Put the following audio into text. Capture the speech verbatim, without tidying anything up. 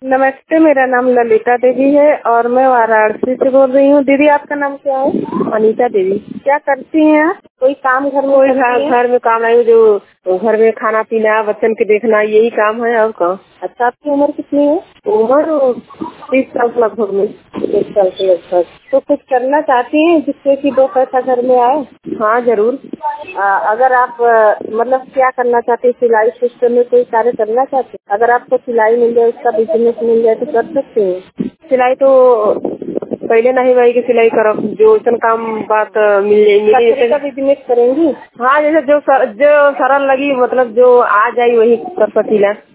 नमस्ते, मेरा नाम ललिता देवी है और मैं वाराणसी से बोल रही हूँ। दीदी, आपका नाम क्या है? अनीता देवी। क्या करती हैं आप? कोई काम घर में? कोई घर, घर में काम है, जो घर में खाना पीना, बच्चन के देखना, यही काम है और काम। अच्छा, आपकी उम्र कितनी है? उम्र तीस साल लगभग में। एक साल से लगभग। तो कुछ करना चाहती हैं जिससे कि दो पैसा घर में आए? हाँ, जरूर। आ, अगर आप मतलब क्या करना चाहते हैं? सिलाई सिस्टम में कोई कार्य करना चाहते हैं? अगर आपको सिलाई मिल जाए, उसका बिजनेस मिल जाए तो कर सकते हैं। सिलाई तो पहले नहीं भाई की सिलाई करो, जो इतना काम बात मिल जाएगी का बिजनेस करेंगी? हाँ, जैसे जो सर, जो सरल लगी, मतलब जो आ जाए वही कर सकीला।